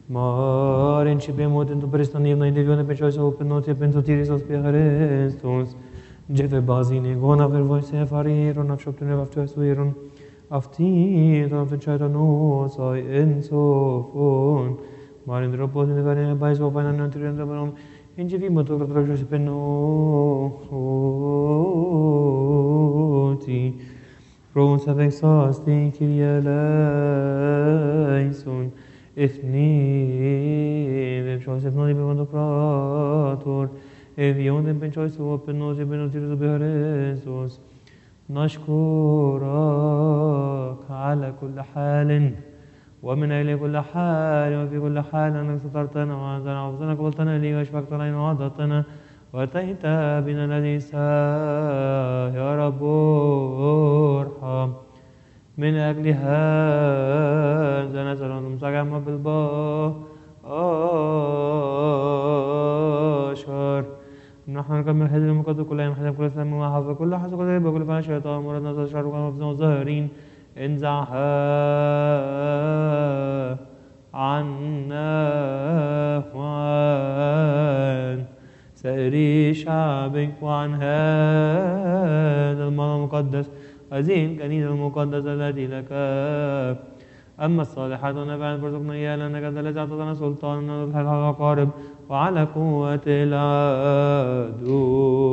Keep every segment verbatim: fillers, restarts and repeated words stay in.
Mare începem pentru prestănivna idevione pe cioisa openotie pentru tirisos pe Hristos. Jeve bazine gona per voi se fariron af shoptune af tjoisuiron af tin af tjoita no sai ensofon. Mare ndropos in vane bais o pana no tirendo banom injevi moto trojo se peno ti Rons avec sasti Kyrie eleison Ifni vem Joseph non ibevando prator Evion dem penchois o penos e benotiros بهرسوس نشكرك على كل حال ومن أجل كل حال وفي كل حال أنك سترتنا وأنزلنا وفزنا قبلتنا لي واشفقت علينا وعضتنا وأتيت بنا الذي يا رب ارحم من أجل هذا نسأل مساقم بالبشر نحن نكمل حزب المقدس كل يوم حزب كل سلام وحفظ كل حسب كل ذنب وكل فعل شيطان مرض نزل شر وكان مفزون الظاهرين انزعها عنا وعن سائر شعبك وعن هذا المرض المقدس هذه الكنيسة المقدسة التي لك أما الصالحات ونفعل فرزقنا إياه لأنك أنت الذي أعطيتنا سلطان أن نضحي الأقارب وعلى قوة العدو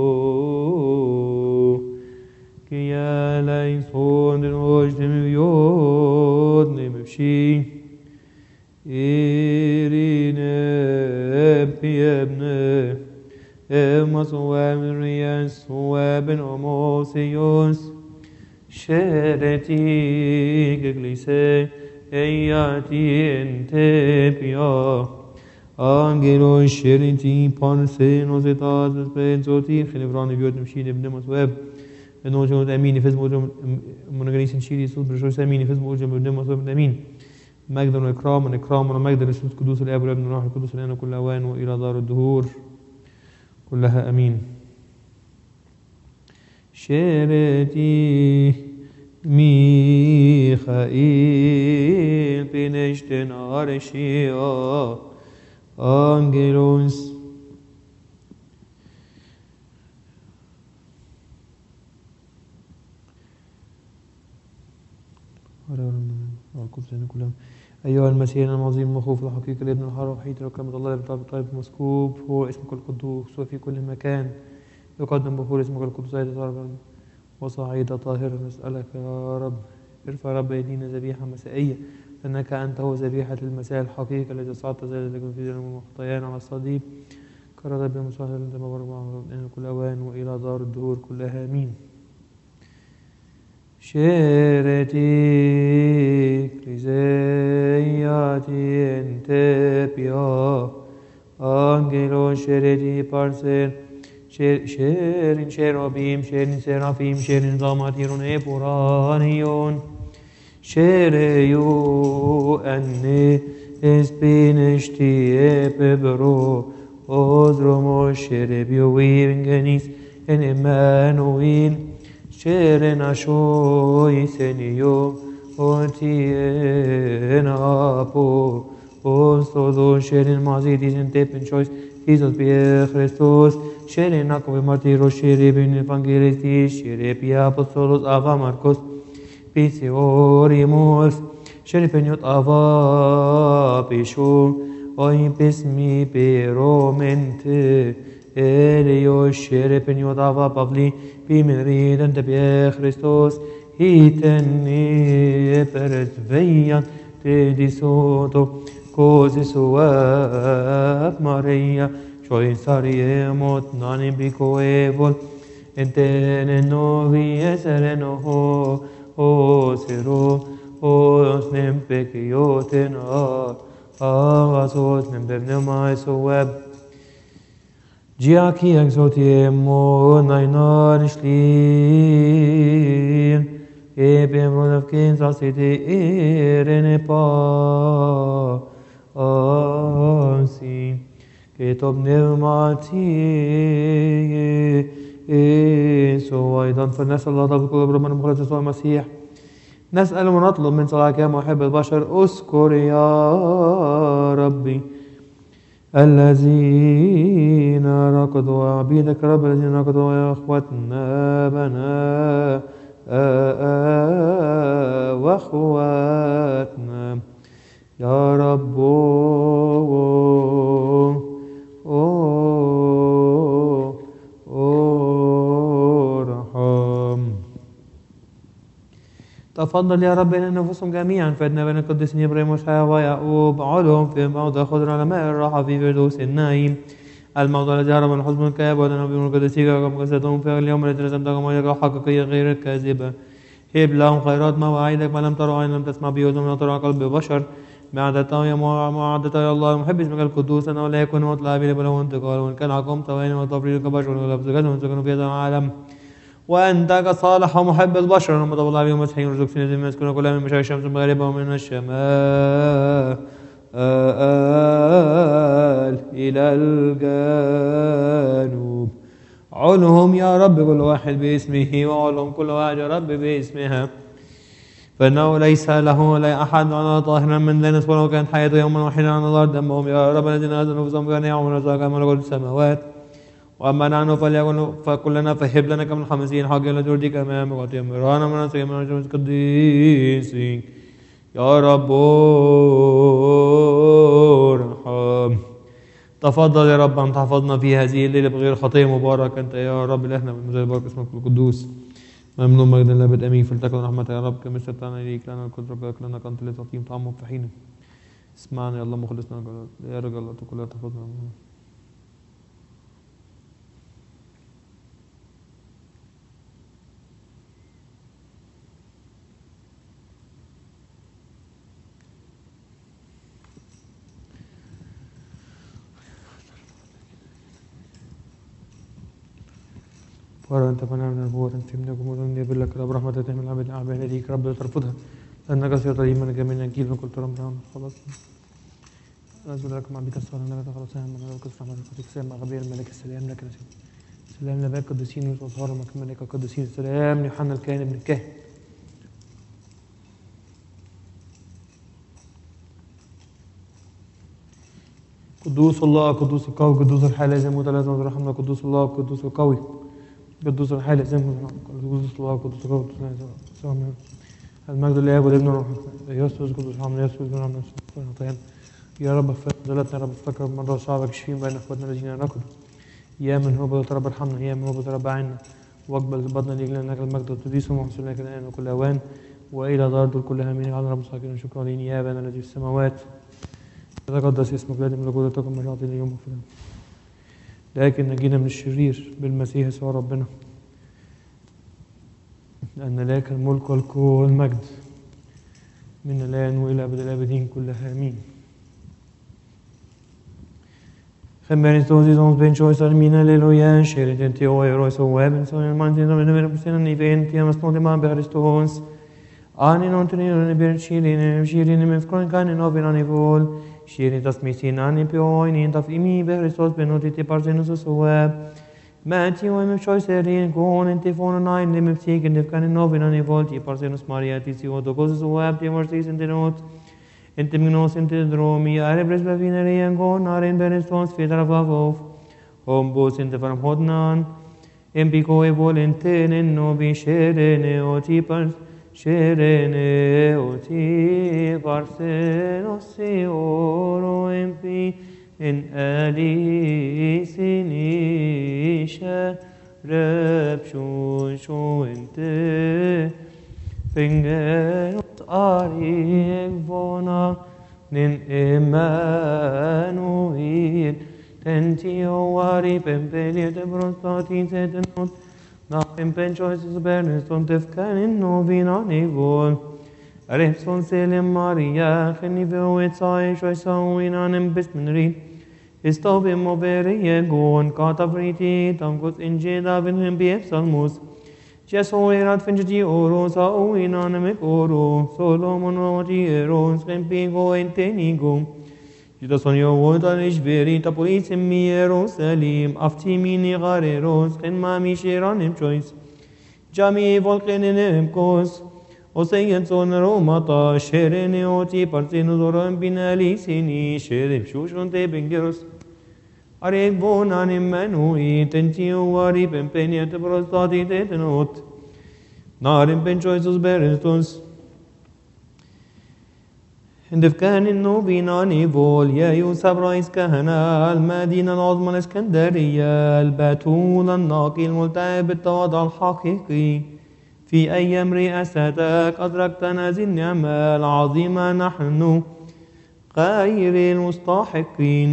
كيا ليسون الوجد مبيوت نمشي إيرينا بيبنا إما صواب الرياس صواب أموسيوس شرتي كليسي اياتي انتبيا Angelo sceriti parseno zetas spenzoti خلفران بيوت مشيد ابن مسواب انه جو امين فز موجو منغريس نشيدي صوت برشوش امين فز موجو ابن مسواب امين مجد واكرام واكرام ومجد الرسول القدوس الاب والابن والروح القدس لنا كل اوان والى دار الدهور كلها امين شرتي ميخائيل بنشتن عرشيا Angelos أيها المسيح العظيم المخوف الحقيقي الابن الحر وحيد ركمة الله بالطيب الطيب المسكوب هو اسمك القدوس وفي كل مكان يقدم بخور اسمك القدوس أيضا وصعيدة طاهرة نسألك يا رب ارفع رب يدينا ذبيحة مسائية أنك أنت هو ذبيحة المسيح الحقيقة الذي صعدت زي لكم في ذنوب وخطايانا على الصليب كرر بمساهل أنت مبارك معه كل أوان وإلى دار الدهور كلها آمين شيرتي كريزياتي انت بيا أنجلو شيرتي بارسل شيرين شيروبيم شيرين سيرافيم شيرين ضاماتيرون إبورانيون شيريو أني اسبينشتي ببرو أزرمو شيربيو وينجنيس إن إمانويل شيرنا شوي سنيو أوتين أبو أصدو شيرين مازيدي سنتين شويس إيزوس بيه خريستوس شيرين أكو مارتيرو شيري بين إفانجيليستي شيري بيه أبوستولوس أفا ماركوس Pisiorimus, Sheripeniot Ava Pishu, Oi Pismi Piromente, Elio Sheripeniot Ava Pavli, Pimerid and Tebie Christos, Hiteni Peret Veyan, Te Disoto, Cosi Suab Maria, Shoy Sariemot, Nani Bicoevol, Entene Novi Esereno. O sero, o snem pekioten agazos nem bevnemai so web. Giaki exotiemo nainar shlim, ebem rodav kinsa siti irene pa asi, ketob pneumati. So أيضا فلنسأل الله طيب كل ربنا مخلص يسوع المسيح نسأل ونطلب من صلاحك يا محب البشر اذكر يا ربي الذين ركضوا عبيدك رب الذين ركضوا يا اخوتنا بنا واخواتنا يا رب ارحم. تفضل يا رب إلى نفوسهم جميعا فإدنا بين القديسين إبراهيم وإسحاق ويعقوب علهم في موضع خضر على ماء الراحة في فردوس النعيم الموضع الذي هرب من حزن الكآب ودنا بهم القديسين وكم جسدهم في اليوم الذي رسمتهم ويقع حقيقية غير الكاذبة. هب لهم خيرات مواعيدك ما لم تروا عين لم تسمع به وزم لم ترى قلب بشر معدته يا معدته يا الله محب اسمك القدوس أنه لا يكون مطلع به بل هو انتقال وإن كان عقوم ثواني وتفريط كبشر ولا بزكاة وسكنوا في هذا العالم وأنت كصالح ومحب البشر ومطلب الله بهم مسحين ورزق سنة ما يسكن كلها من مشايخ الشمس المغربة ومن الشمال إلى الجنوب. علهم يا رب كل واحد باسمه وعلهم كل واحد يا رب باسمها فإنه ليس له ولا أحد على طاهرا من دنس ولو كانت حياته يوما واحدا على الأرض دمهم يا رب الذين أذنوا نفسهم كان يعملون رزاقا ملكوت السماوات وأما نحن فليكن فكلنا فهب لنا كم الخمسين حق إلى جردك أمامك وتأمرنا من نفسك من الجنس القديسين يا رب ارحم. تفضل يا رب أن تحفظنا في هذه الليلة بغير خطية مبارك أنت يا رب الإحنا بالمزايا بارك اسمك القدوس ممنون مجد الأبد أمين فلتكن رحمتك يا رب كما استطعنا إليك لنا القدرة بك لنا كنت لتطيم طعمه في حينه اسمعنا يا الله مخلصنا يا رجل الله كلها تفضل. وأنت فنعم من النبوة أنت من الجمهور أن يبلك رب رحمة تحمل العبد الأعباء لديك رب ترفضها لأنك سيطر من جميع الجيل وقلت رب رحمة خلاص أزول لكم عبيد الصالح لك خلاصها من رب كسر رحمة القدس سلام غبير الملك السلام لك نسيب سلام لباك قدسين وصهار ملك القدسين سلام يوحنا الكاهن ابن الكاهن. قدوس الله قدوس القوي قدوس الحي لازم متلازم ورحمنا قدوس الله قدوس القوي قدوس الحي لازم قدوس الله قدوس القوي المجد لله والابن والروح يسوع قدوس حمد يسوع بن عمنا يا رب اغفر ذلتنا يا رب افتكر مرة شعبك شفين بين اخواتنا الذين ركضوا يا من هو بدأت رب ارحمنا يا من هو بدأت رب عنا واقبل بطنا ليك لك المجد والتدريس ومحسن لك الآن وكل أوان وإلى دار دول كلها من على رب ساكن شكرا لين يا أبانا الذي في السماوات تقدس اسمك لا تملك تكن مشاطي اليوم وفلان لكن نجينا من الشرير بالمسيح يسوع ربنا لأن لك الملك والقوة والمجد من الآن وإلى أبد الآبدين كلها آمين. خبرني توزيز ons ben choice armina alleluia shared in teo eros o weben so in man tin men men sen ni ven ti amas non man beristos ani non tin ne ber shirin shirin men fkron kan no ben ani vol shirin das misin ani pio in taf imi beristos benoti ti parzenus so web Mati o im choice erin gon in ti fon nine lim tiken de kan no ben ani vol ti parzenus maria ti si o do gozes web ti mercies in the note Inte mignos inte dromi are bresba vinere yangon are in benestons fedra vavov hombos inte from hodnan empiko e volenten en nobi sherene oti pars sherene oti parsenos si oro empi en ali sinisha repshun shuente Fingerot arig vona nin Emmanuel tentio ari pempelie de brostatin setenot na pempenchoisis bernes ton tefkanin novina nivol Repson selim Maria geniveo et sai shoisauin anem bismenri Istobe moberie gon katavriti tamkos injeda vinhim bief salmus Jesu erat fingiti oro sa uinanemic oro, Solomon oti eros, rempigo entenigo. Jitas on your word and ishveri, tapolis in me Jerusalem, aftimini gareros, and mami sheranim choice. Jami volcan in him cause, وسيد صون رومطا شيريني أوتي بارتينو زوران بنالي سيني شيرب شوشون تبنجرس أريك بون عن منوي تنتيو واري بمبينية بروستاتي تتنوت نارم بنشويسوس بيرستوس اندف كان انه بيناني فول يا يوسف رئيس كهنة المدينة العظمى الاسكندرية البتول الناقي الملتهب بالتواضع الحقيقي في أيام رئاستك أدركتنا هذه النعمة العظيمة نحن غير المستحقين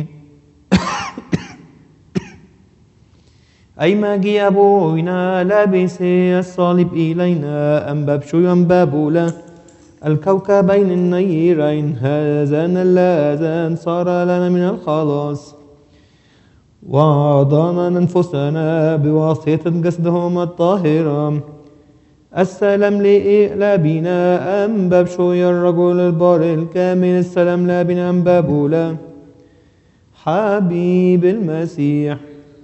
أي ما جي أبونا لابس الصليب إلينا أنباب شو ينبابولا الكوكبين النيرين هذان اللذان صار لنا من الخلاص وأعطانا أنفسنا بواسطة جسدهم الطاهرة السلام لأبينا أنباب شوي الرجل البار الكامل السلام لأبينا أنبابولا حبيب المسيح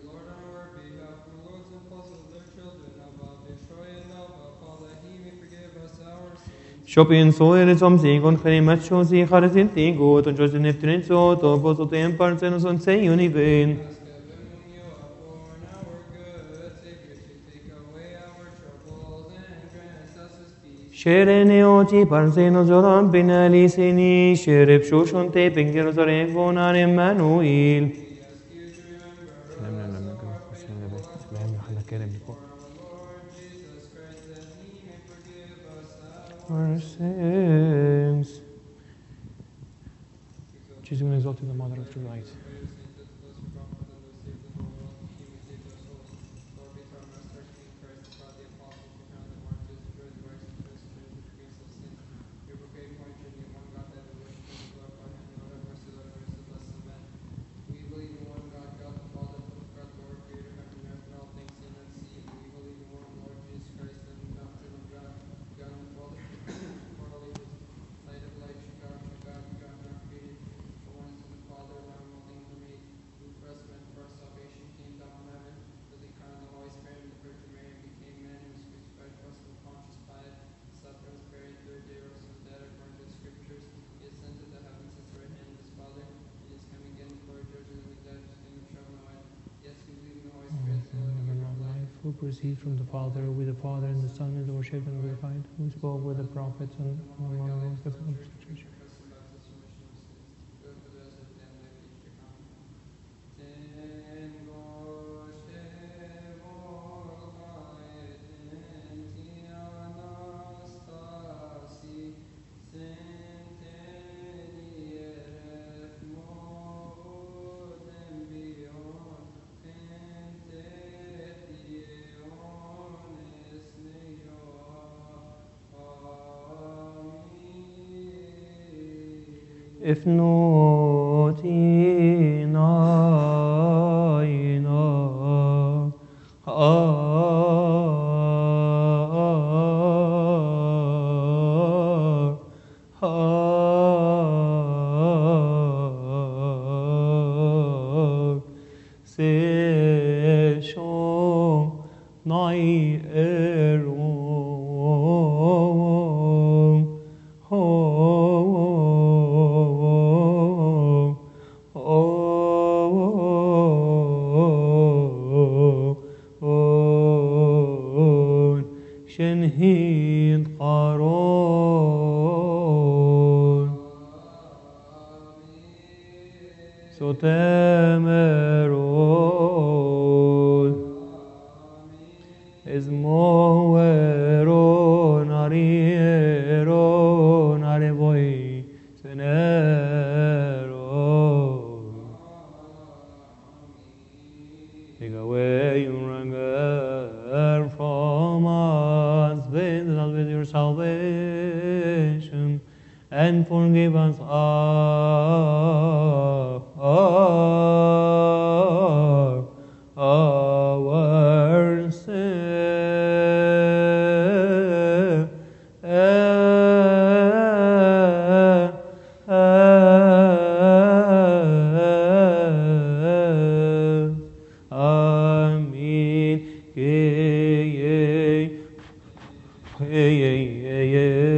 Shopin so er som sigon khrimat sho si kharsin tingo to josin neptrin so to boso tem parsen son sei univen Sherene oti parsen zoram binali sini sherep shoshon te pingero zare vonan Emmanuel Our sins. Jesus, when exalted the mother of true light. Who proceeds from the Father, with the Father and the Son is worshipped and glorified, who spoke with the prophets and among those that published the Church. If not in aina ar har se shon nai ero شنهين قارون ستمرون إزمورون أريرون أريبوي سنرون Take away your anger from us, visit us with your salvation, and forgive us our, our, our sin. Amen. Yeah, yeah, yeah, yeah, yeah.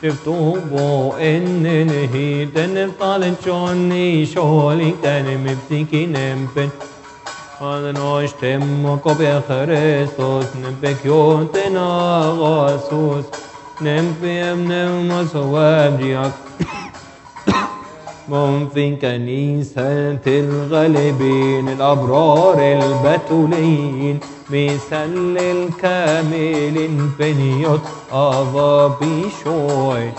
تفتوبو إن نهي تنفطال تشوني شولي كان مبتكي نمبن هذا نوش تمكو بخريستوس نمبكيون تناغاسوس نمبي أمنم صواب جياك من في كنيسة الغالبين الأبرار البتولين مثل الكامل بنيوت أبا بيشوي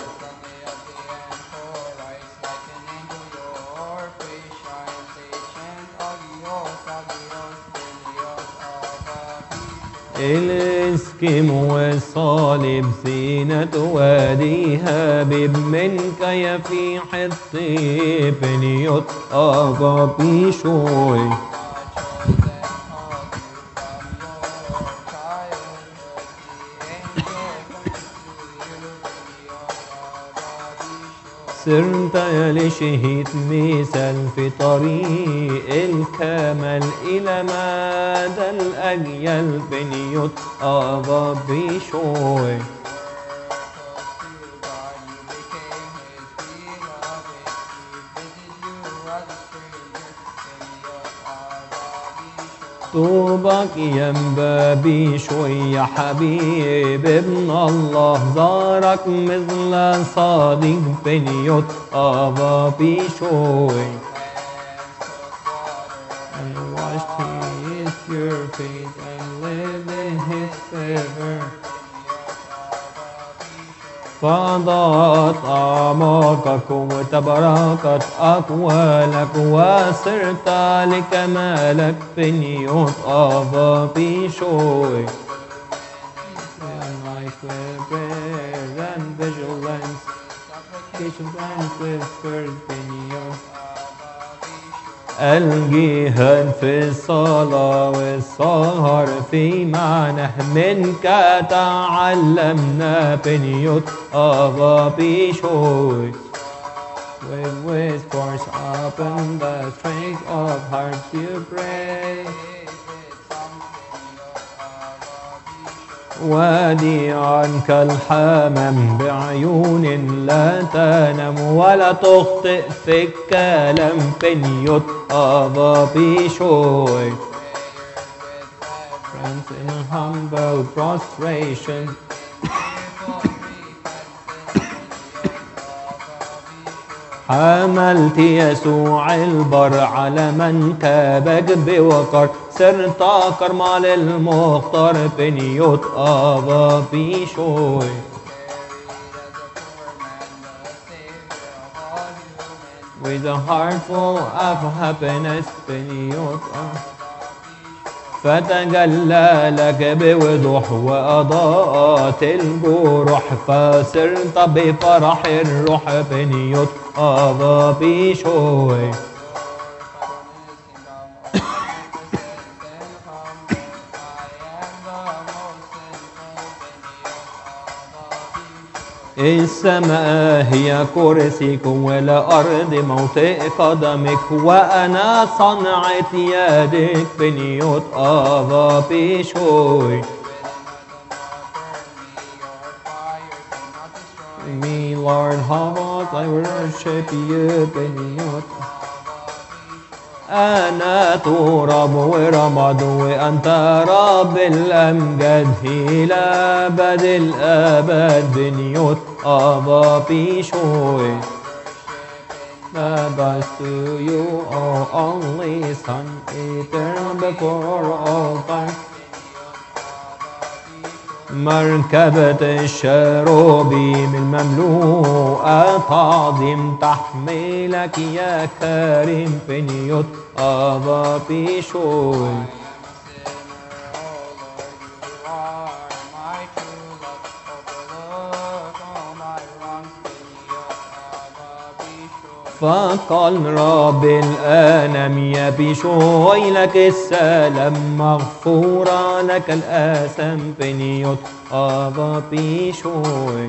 الاسكم والصالب زينة واديها بمنك يفي حطي بنيوت أبا بيشوي سرت يا شهيد مثل في طريق الكمال إلى مدى الأجيال بنيوت أبا بيشوي طوبك ينبى بيشوي يا حبيب ابن الله زارك مثل صادق بنيوت أبا بيشوي and washed his pure feet and lived in his favor فضاءت أعماقك وتبركت أقوالك وصرت لكمالك بنيوت أبا بيشوي night with prayer and vigilance supplication and with spirit بنيوت الجهاد في الصلاة والسهر في معنى منك تعلمنا بنيوت أبا بيشوي with whispers up in the strength of hearts you pray وديعا كالحمام بعيون لا تنام ولا تخطئ في الكلام بنيوت أبا بيشوي Friends in humble prostration حملت يسوع البر على منكبك بوقر صرت كرمة للمختار بنيوت أبا بيشوي With a heart full of happiness بنيوت فتجلى لك بوضوح وأضاءت الجروح فصرت بفرح الروح بنيوت أبا بيشوي السماء هي كرسيك والأرض موطئ قدمك وأنا صنعة يدك بنيوت أبا بيشوي Me Lord Havot I worship you بنيوت أنا تراب ورماد وأنت رب الأمجاد إلى أبد الآباد بنيوت أبا بيشوي Thus to you, O only Son, eternal before all time. مركبة الشروبيم المملوءة تعظيم تحملك يا كريم بنيوت أبا بيشوي فقال رب الأنام يا بيشوي لك السلام مغفورة لك الآثام بنيوت أبا بيشوي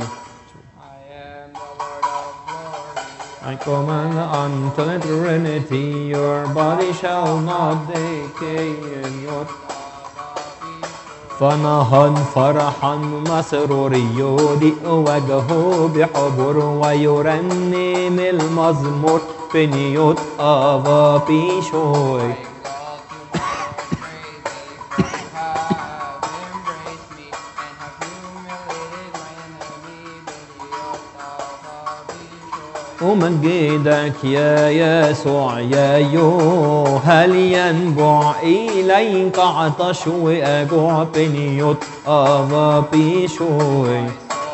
I command unto the Trinity, your body shall not decay in your فنهض فرحا مسرور يضيء وجهه بحبور ويرنم المزمور بنيوت أبا بيشوي. أمجدك يا يسوع يا يو، هل ينبع إليك عطش وأجوع بنيوت أبا بيشوي.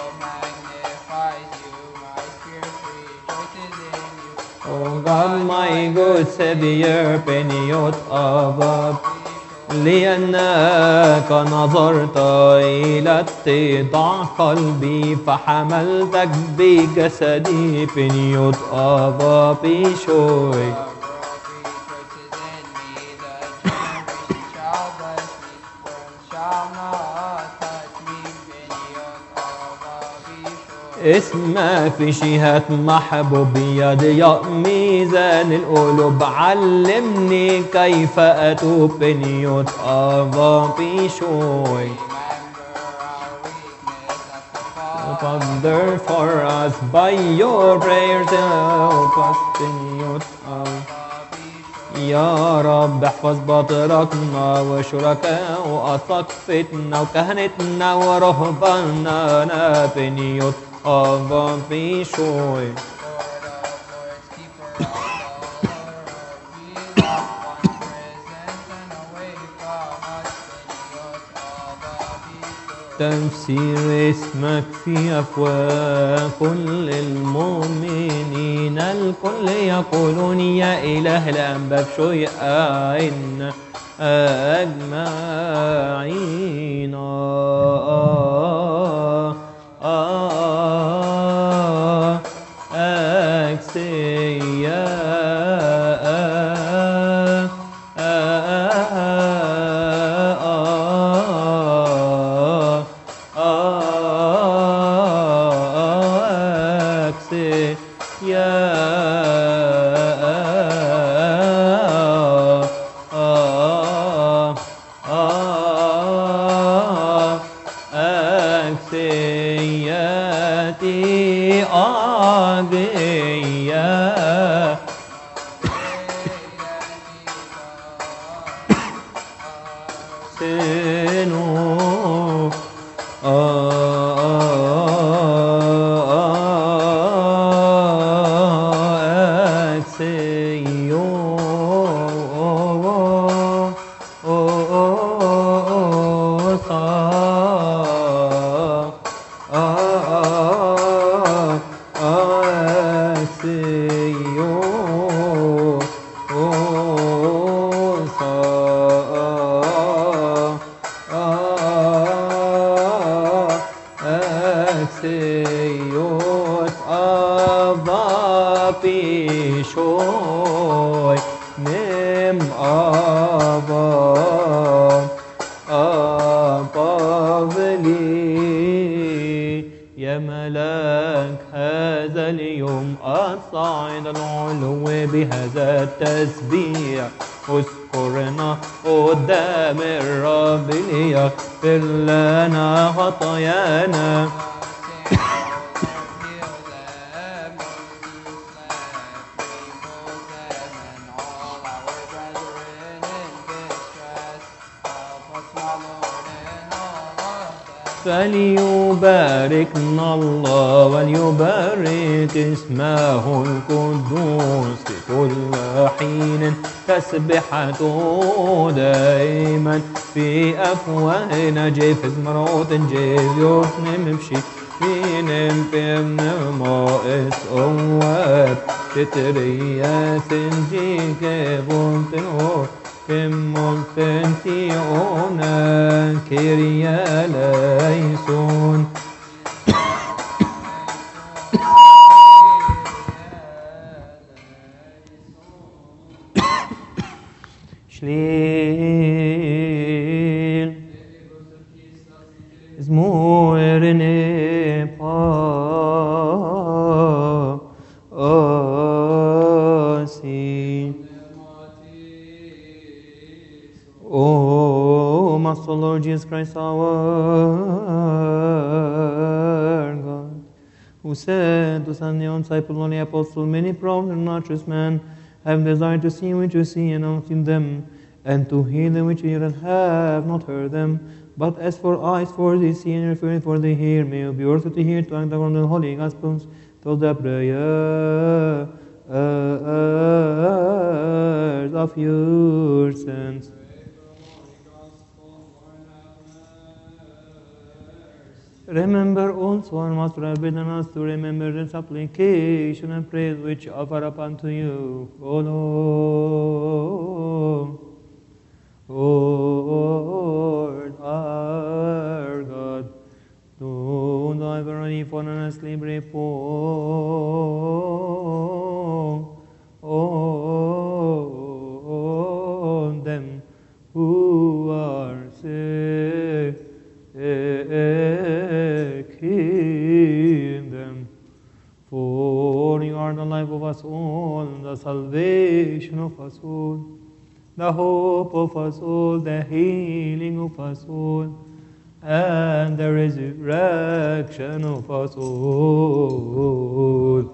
Oh God, my good Savior, بنيوت أبا، لأنك نظرت إلى اتضاع قلبي فحملتك بجسدي بنيوت أبا بيشوي. اسمك في شهات محبوبية ضياء ميزان القلوب، علمني كيف أتوب بنيوت أبا بيشوي. Father for us by your prayers help us بنيوت أبا. يا رب احفظ بطركنا وشركاء وأساقفتنا وكهنتنا ورهباننا بنيوت أبا بيشوي. تفسير اسمك في أفواه كل المؤمنين، الكل يقولون يا إله الأنباب شوي أعنا أجمعين. آه آه أكسيا أكسياتي أغيا سنو Seyot Abba Pishoy Nem Abba Abba Veli يا ملاك هذا اليوم أصعد العلو بهذا التسبيح، اذكرنا قدام الرب ليغفر لنا خطايانا. فليباركنا الله وليبارك اسمه القدوس في كل حين، تسبحته دائما في أفواهنا. جيفز مروت جيفيوس نمشي فينم بيم مائس أواب تترياس جيك بنتنور كمون فنتيونا كيريا ليسون. شليل زمورني با أسي O Lord Jesus Christ, our God, who said to send the own disciple, only apostle, many prophets and not just men, have desired to see which you see and not in them, and to hear them which you hear and have not heard them. But as for eyes for they see and ears for they hear, may you be worthy to hear, to act on the holy gospels, till the prayers of your saints. Remember also our Master has bidden us to remember the supplication and praise which offer up unto you, O Lord. O Lord our God, do thy very honestly repose on them who are sick in them. For you are the life of us all, the salvation of us all, the hope of us all, the healing of us all, and the resurrection of us all.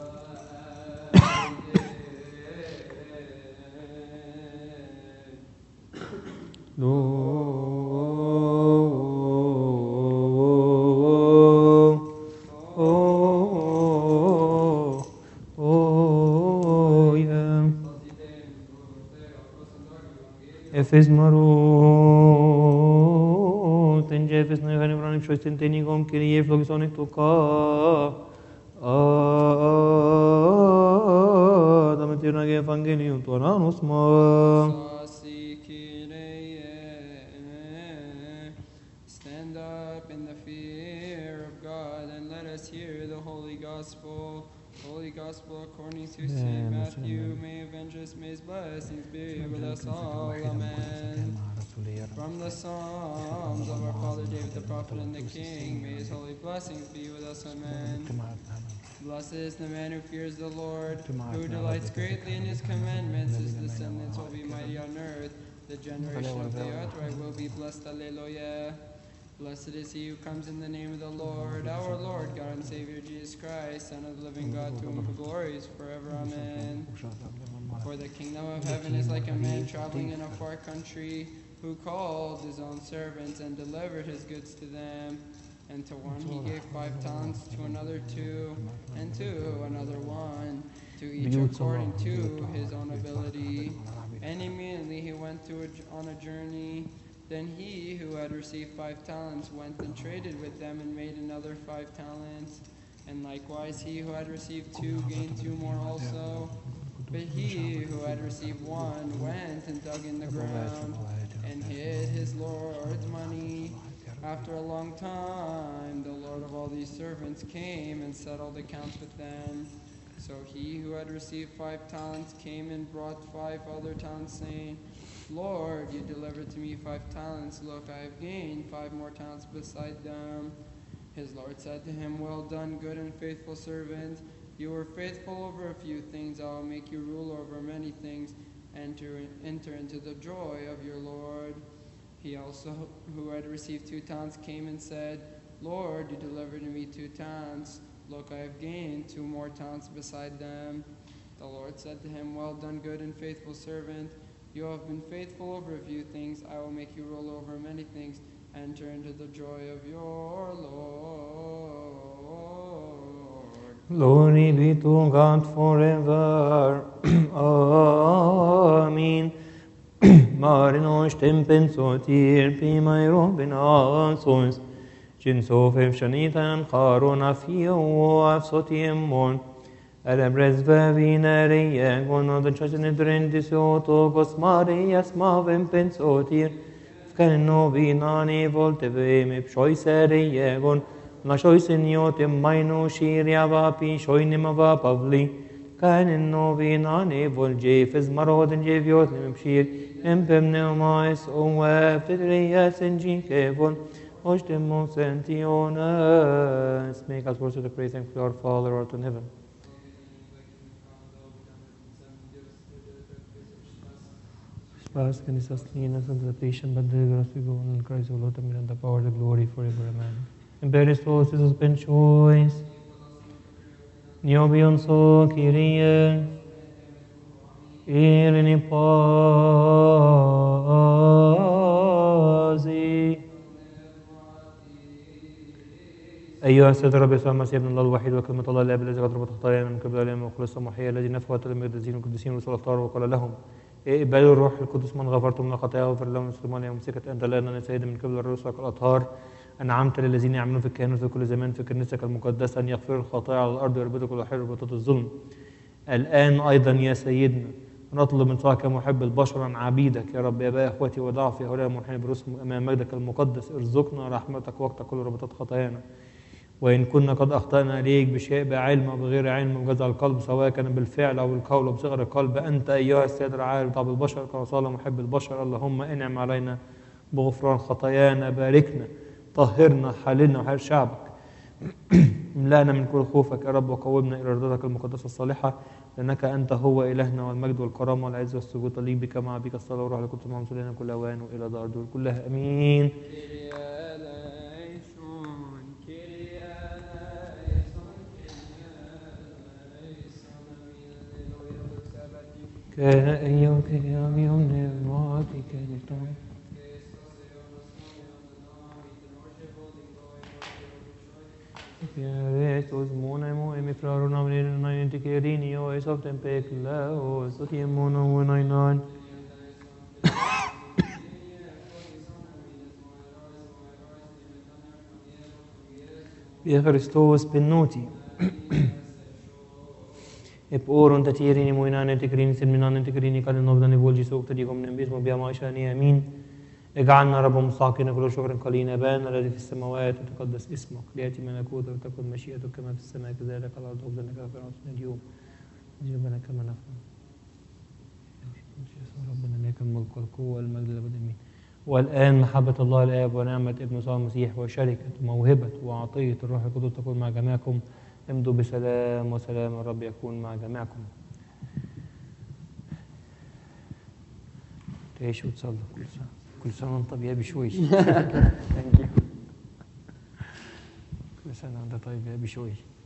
Efes marot, en jefes ne gane branim shoisten tenigom kirie flogisonic to ka. Ah, da metirna ge evangelium to anus ma. Stand up in the fear of God and let us hear the holy gospel. Holy Gospel according to Saint Matthew. May avenge us, may his blessings be with us all. Amen. From the Psalms of our Father David the prophet and the King, may his holy blessings be with us. Amen. Blessed is the man who fears the Lord, who delights greatly in his commandments. His descendants will be mighty on earth. The generation of the upright will be blessed. Alleluia. Blessed is he who comes in the name of the Lord, our Lord, God and Savior Jesus Christ, Son of the living God, to whom the glory is forever. Amen. For the kingdom of heaven is like a man traveling in a far country, who called his own servants and delivered his goods to them. And to one he gave five talents, to another two, and to another one, to each according to his own ability. And immediately he went to a, on a journey. Then he who had received five talents went and traded with them and made another five talents. And likewise he who had received two gained two more also. But he who had received one went and dug in the ground and hid his Lord's money. After a long time, the Lord of all these servants came and settled accounts with them. So he who had received five talents came and brought five other talents, saying, Lord, you delivered to me five talents. Look, I have gained five more talents beside them. His Lord said to him, Well done, good and faithful servant. You were faithful over a few things. I will make you rule over many things. Enter, enter into the joy of your Lord. He also, who had received two talents, came and said, Lord, you delivered to me two talents. Look, I have gained two more talents beside them. The Lord said to him, Well done, good and faithful servant. You have been faithful over a few things. I will make you rule over many things. Enter into the joy of your Lord. Glory be to God forever. Amen. Marinos tempensotir pimai robin asos. Jinsof evshanitan charon afio afsotiemon. Elebres vevinere gono the church in drendisoto gosmarias mavem pensotir. Fkeno vinani volteve me pshoisere yegon. La shoiseniote maino shiria vapi shoinimava pavli. Kainen novinane volje fez marodin jeviot nemshir. Empem neomais owe fitrias en jinkevon. Ostem sentiones. Make us worship the praise and our Father who art in heaven. Pass can sustain us under the patient, but deliver us we go on Christ, O Lord, and the power, the glory forever, amen. Imperius Todos, Jesus, Ben Choice. Niobion so, Kyrie. Irene Pazi. أيها السيد الرب يسوع المسيح ابن الله الوحيد وكلمة الله الآب الذي قد ربط خطايانا من قبل الأيام وخلص محيا الذي نفى المقدسين والقديسين ورسل الأخطار وقال لهم اقبلوا الروح القدس من غفرتم من خطاياه وغفر لهم مسلمون يوم مسكت أنت لنا يا سيدي من قبل الرسل الأطهار أنعمت للذين يعملون في الكهنوت في كل زمان في كنيستك المقدسة أن يغفروا الخطايا على الأرض ويربطوا كل حر ربطات الظلم. الآن أيضا يا سيدنا نطلب من صاحك محب البشر عن عبيدك يا رب يا أبا إخوتي وضعفي هؤلاء المنحنين برسم أمام مجدك المقدس ارزقنا رحمتك وقت كل ربطات خطايانا. وإن كنا قد أخطأنا إليك بشيء بعلم أو بغير علم بجزع القلب سواء كان بالفعل أو بالقول أو بصغر القلب أنت أيها السيد العالم طب البشر كما صالح محب البشر اللهم انعم علينا بغفران خطايانا باركنا طهرنا حللنا وحل شعبك املأنا من كل خوفك يا رب وقومنا إلى رضاك المقدسة الصالحة لأنك أنت هو إلهنا والمجد والكرامة والعز والسجود ليك بك مع بك الصلاة والروح القدس مع مسلمين كل أوان وإلى دار دول كلها أمين. كأيوم كيام يوم نعمتك كنتم Kristus monemo emifraruna menina intikerini o esof tempekla o sotiemono wenainan Via Christos pennuti ep oron tatirini moinane tikrini silminane tikrini كان النبض نقول سوق تديكم نبيس مبيا ما شاني امين اجعلنا رب مستحقين كل شكر قليل ابانا الذي في السماوات وتقدس اسمك لياتي ملكوتك وتكن مشيئتك كما في السماء كذلك على الارض خبزنا كفانا اليوم جبنا كما نفعل ربنا لك الملك والقوه والمجد لابد امين. والان محبه الله الاب ونعمه ابن يسوع المسيح وشركه وموهبه وعطيه الروح القدس تكون مع جميعكم. امضوا بسلام وسلام الرب يكون مع جميعكم. تعيشوا وتصلوا كل سنة كل سنة وانت طيب يا بشوي كل سنة وانت طيب يا بشوي